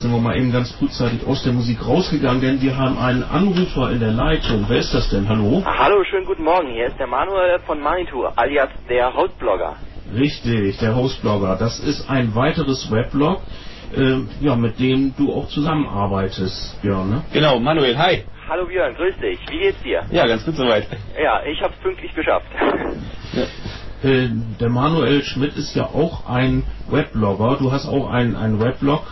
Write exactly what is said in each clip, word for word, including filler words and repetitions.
sind wir mal eben ganz frühzeitig aus der Musik rausgegangen, denn wir haben einen Anrufer in der Leitung. Wer ist das denn? Hallo? Hallo, schönen guten Morgen. Hier ist der Manuel von Manitou, alias der Hostblogger. Richtig, der Hostblogger. Das ist ein weiteres Weblog, äh, ja, mit dem du auch zusammenarbeitest, Björn, ne? Genau, Manuel, hi. Hallo Björn, grüß dich. Wie geht's dir? Ja, ganz gut soweit. Ja, ich hab's pünktlich geschafft. Ja. Äh, der Manuel Schmidt ist ja auch ein Weblogger. Du hast auch einen, einen Weblog,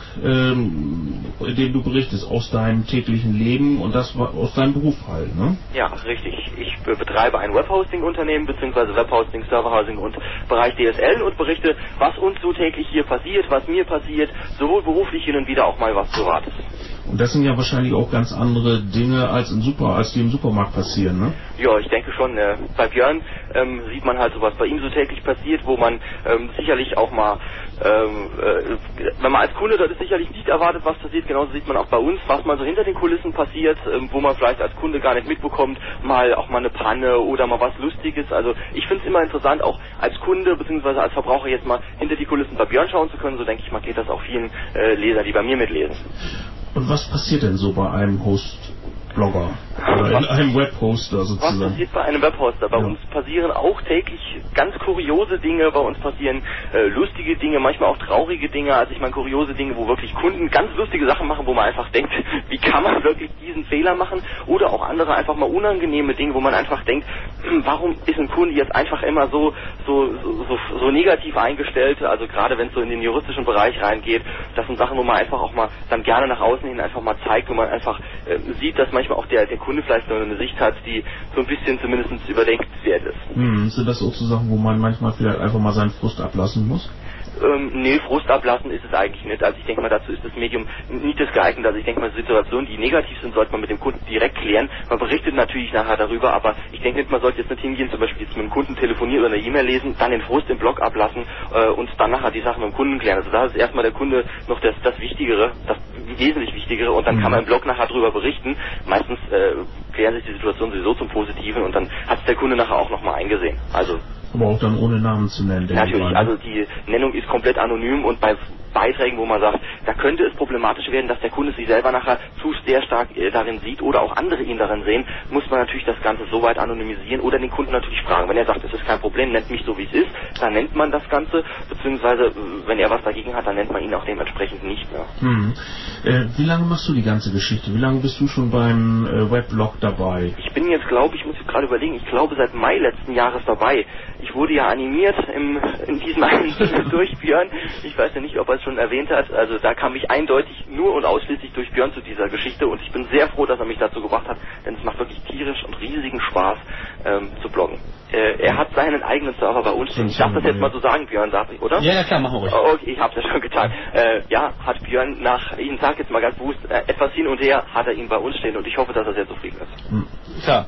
ähm, in dem du berichtest aus deinem täglichen Leben und das aus deinem Beruf halt, ne? Ja, richtig. Ich betreibe ein Webhosting-Unternehmen bzw. Webhosting, Serverhousing und Bereich D S L und berichte, was uns so täglich hier passiert, was mir passiert, sowohl beruflich hin und wieder auch mal was Privates. Und das sind ja wahrscheinlich auch ganz andere Dinge als im Super, als die im Supermarkt passieren, ne? Ja, ich denke schon. Äh, bei Björn ähm, sieht man halt so, was bei ihm so täglich passiert, wo man ähm, sicherlich auch mal, ähm, äh, wenn man als Kunde dort ist, sicherlich nicht erwartet, was passiert. Genauso sieht man auch bei uns, was mal so hinter den Kulissen passiert, ähm, wo man vielleicht als Kunde gar nicht mitbekommt, mal auch mal eine Panne oder mal was Lustiges. Also ich finde es immer interessant, auch als Kunde bzw. als Verbraucher jetzt mal hinter die Kulissen bei Björn schauen zu können. So denke ich mal, geht das auch vielen äh, Lesern, die bei mir mitlesen. Und was passiert denn so bei einem Host-Blogger? Oder in einem Webhoster sozusagen? Was passiert bei einem Webhoster? Bei ja. uns passieren auch täglich ganz kuriose Dinge, bei uns passieren äh, lustige Dinge, manchmal auch traurige Dinge, also ich meine kuriose Dinge, wo wirklich Kunden ganz lustige Sachen machen, wo man einfach denkt, wie kann man wirklich diesen Fehler machen? Oder auch andere einfach mal unangenehme Dinge, wo man einfach denkt, warum ist ein Kunde jetzt einfach immer so, so, so, so, so negativ eingestellt? Also gerade wenn es so in den juristischen Bereich reingeht, das sind Sachen, wo man einfach auch mal dann gerne nach außen hin einfach mal zeigt, wo man einfach äh, sieht, dass manchmal auch der, der Kunde vielleicht so eine Sicht hat, die so ein bisschen zumindest überdenkenswert ist. Hm, sind das auch so Sachen, wo man manchmal vielleicht einfach mal seinen Frust ablassen muss? Ähm, nee, Frust ablassen ist es eigentlich nicht. Also ich denke mal, dazu ist das Medium nicht das geeignet. Also ich denke mal, Situationen, die negativ sind, sollte man mit dem Kunden direkt klären. Man berichtet natürlich nachher darüber, aber ich denke nicht, man sollte jetzt nicht hingehen, zum Beispiel jetzt mit dem Kunden telefonieren oder eine E-Mail lesen, dann den Frust im Blog ablassen äh, und dann nachher die Sachen mit dem Kunden klären. Also da ist erstmal der Kunde noch das, das Wichtigere, das wesentlich Wichtigere und dann mhm. kann man im Blog nachher darüber berichten. Meistens äh, klären sich die Situation sowieso zum Positiven und dann hat es der Kunde nachher auch nochmal eingesehen. Also aber auch dann ohne Namen zu nennen. Natürlich, also die Nennung ist komplett anonym und bei Beiträgen, wo man sagt, da könnte es problematisch werden, dass der Kunde sich selber nachher zu sehr stark äh, darin sieht oder auch andere ihn darin sehen, muss man natürlich das Ganze so weit anonymisieren oder den Kunden natürlich fragen. Wenn er sagt, es ist kein Problem, nennt mich so wie es ist, dann nennt man das Ganze, beziehungsweise wenn er was dagegen hat, dann nennt man ihn auch dementsprechend nicht mehr. Hm. Äh, wie lange machst du die ganze Geschichte? Wie lange bist du schon beim äh, Weblog dabei? Ich bin jetzt, glaube ich, muss jetzt gerade überlegen, ich glaube seit Mai letzten Jahres dabei. Ich wurde ja animiert im, in diesem einen durch Björn. Ich weiß ja nicht, ob er es schon erwähnt hat. Also da kam ich eindeutig nur und ausschließlich durch Björn zu dieser Geschichte und ich bin sehr froh, dass er mich dazu gebracht hat, denn es macht wirklich tierisch und riesigen Spaß ähm, zu bloggen. Äh, er hat seinen eigenen Server bei uns stehen. Ich darf das jetzt mal so sagen, Björn, darf ich, oder? Ja, ja klar, machen wir ruhig. Oh, okay, ich hab's ja schon getan. Äh, ja, hat Björn nach, ich sag jetzt mal ganz bewusst, äh, etwas hin und her hat er ihn bei uns stehen und ich hoffe, dass er sehr zufrieden ist. Hm. Klar.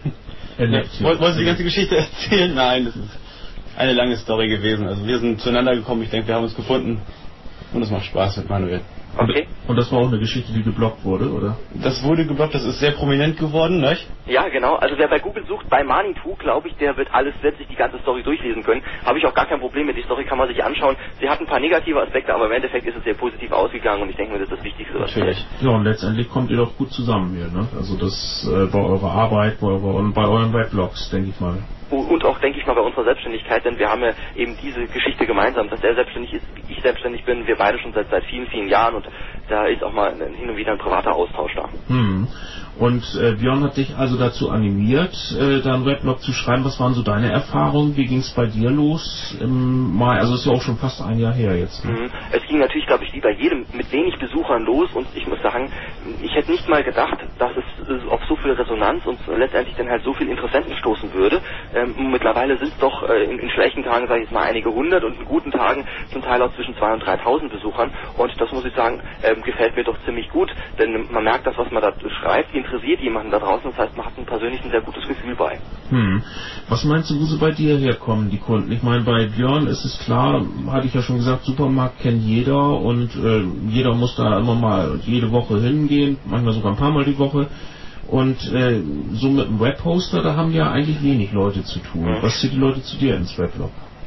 Ja, wollten Sie die ganze Geschichte erzählen? Nein, das ist eine lange Story gewesen. Also wir sind zueinander gekommen, ich denke, wir haben uns gefunden und es macht Spaß mit Manuel. Okay. Und das war auch eine Geschichte, die geblockt wurde, oder? Das wurde geblockt, das ist sehr prominent geworden, nicht? Ja, genau. Also wer bei Google sucht, bei Manitou, glaube ich, der wird alles, wird sich die ganze Story durchlesen können. Habe ich auch gar kein Problem mit. Die Story kann man sich anschauen. Sie hat ein paar negative Aspekte, aber im Endeffekt ist es sehr positiv ausgegangen und ich denke mir, das ist das Wichtigste, was Natürlich. Ja, und letztendlich kommt ihr doch gut zusammen hier, ne? Also das äh, bei eurer Arbeit, bei, eurer, und bei euren Weblogs, denke ich mal. Und auch, denke ich mal, bei unserer Selbstständigkeit, denn wir haben ja eben diese Geschichte gemeinsam, dass er selbstständig ist, wie ich selbstständig bin, wir beide schon seit, seit vielen, vielen Jahren und da ist auch mal hin und wieder ein privater Austausch da. Hm. Und äh, Björn hat dich also dazu animiert, äh, da einen Weblog zu schreiben. Was waren so deine Erfahrungen? Wie ging es bei dir los im Mai? Also ist ja auch schon fast ein Jahr her jetzt. Ne? Mhm. Es ging natürlich, glaube ich, wie bei jedem mit wenig Besuchern los und ich muss sagen, ich hätte nicht mal gedacht, dass es auf so viel Resonanz und letztendlich dann halt so viel Interessenten stoßen würde. Ähm, mittlerweile sind es doch äh, in, in schlechten Tagen, sage ich jetzt mal, einige hundert und in guten Tagen zum Teil auch zwischen zweitausend und dreitausend Besuchern und das muss ich sagen, ähm, gefällt mir doch ziemlich gut, denn man merkt, das, was man da schreibt, interessiert jemanden da draußen, das heißt, man hat ein persönlich ein sehr gutes Gefühl bei. Hm. Was meinst du, wo sie bei dir herkommen, die Kunden? Ich meine, bei Björn ist es klar, hatte ich ja schon gesagt, Supermarkt kennt jeder und äh, jeder muss da immer mal jede Woche hingehen, manchmal sogar ein paar Mal die Woche. Und äh, so mit dem Webhoster, da haben ja eigentlich wenig Leute zu tun. Mhm. Was zieht die Leute zu dir ins Weblog?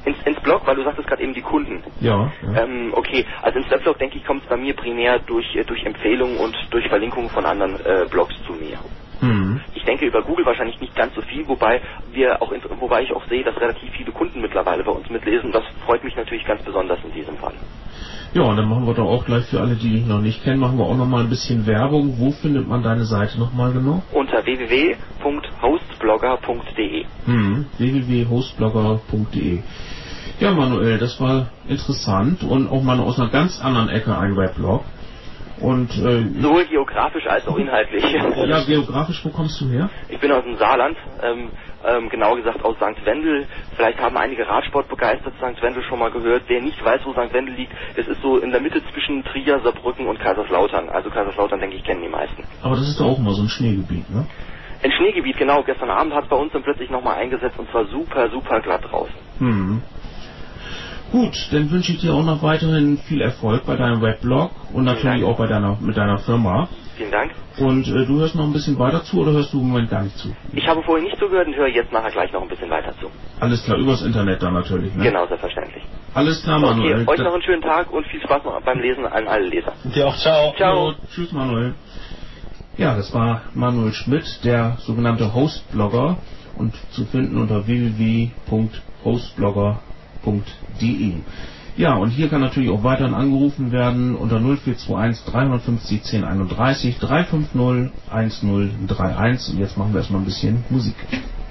Ins, ins Blog, weil du sagtest gerade eben die Kunden. Ja. ja. Ähm, okay, also ins Webblog, denke ich, kommt es bei mir primär durch, äh, durch Empfehlungen und durch Verlinkungen von anderen äh, Blogs zu mir. Hm. Ich denke über Google wahrscheinlich nicht ganz so viel, wobei wir auch, wobei ich auch sehe, dass relativ viele Kunden mittlerweile bei uns mitlesen. Das freut mich natürlich ganz besonders in diesem Fall. Ja, und dann machen wir doch auch gleich für alle, die dich noch nicht kennen, machen wir auch noch mal ein bisschen Werbung. Wo findet man deine Seite nochmal genau? Unter w w w punkt hostblogger punkt d e. Hm, w w w punkt hostblogger punkt d e. Ja, Manuel, das war interessant und auch mal aus einer ganz anderen Ecke ein Weblog. Und, äh, sowohl geografisch als auch inhaltlich. Ja, geografisch, wo kommst du her? Ich bin aus dem Saarland, ähm, ähm, genauer gesagt aus Sankt Wendel. Vielleicht haben einige Radsportbegeisterte Sankt Wendel schon mal gehört. Wer nicht weiß, wo Sankt Wendel liegt, es ist so in der Mitte zwischen Trier, Saarbrücken und Kaiserslautern. Also Kaiserslautern, denke ich, kennen die meisten. Aber das ist doch auch mal so ein Schneegebiet, ne? Ein Schneegebiet, genau. Gestern Abend hat es bei uns dann plötzlich nochmal eingesetzt und zwar super, super glatt draußen. Hm. Gut, dann wünsche ich dir auch noch weiterhin viel Erfolg bei deinem Weblog und natürlich auch bei deiner mit deiner Firma. Vielen Dank. Und äh, du hörst noch ein bisschen weiter zu oder hörst du im Moment gar nicht zu? Ich habe vorhin nicht zugehört und höre jetzt nachher gleich noch ein bisschen weiter zu. Alles klar, übers Internet dann natürlich, ne? Genau, selbstverständlich. Alles klar, Manuel. Okay, euch noch einen schönen Tag und viel Spaß noch beim Lesen an alle Leser. Dir auch, ciao. Ciao. Ja, tschüss, Manuel. Ja, das war Manuel Schmidt, der sogenannte Hostblogger und zu finden unter w w w punkt hostblogger punkt d e. Ja, und hier kann natürlich auch weiterhin angerufen werden unter null vier zwei eins drei fünf null zehn einunddreißig drei fünf null eins null drei eins. Und jetzt machen wir erstmal ein bisschen Musik.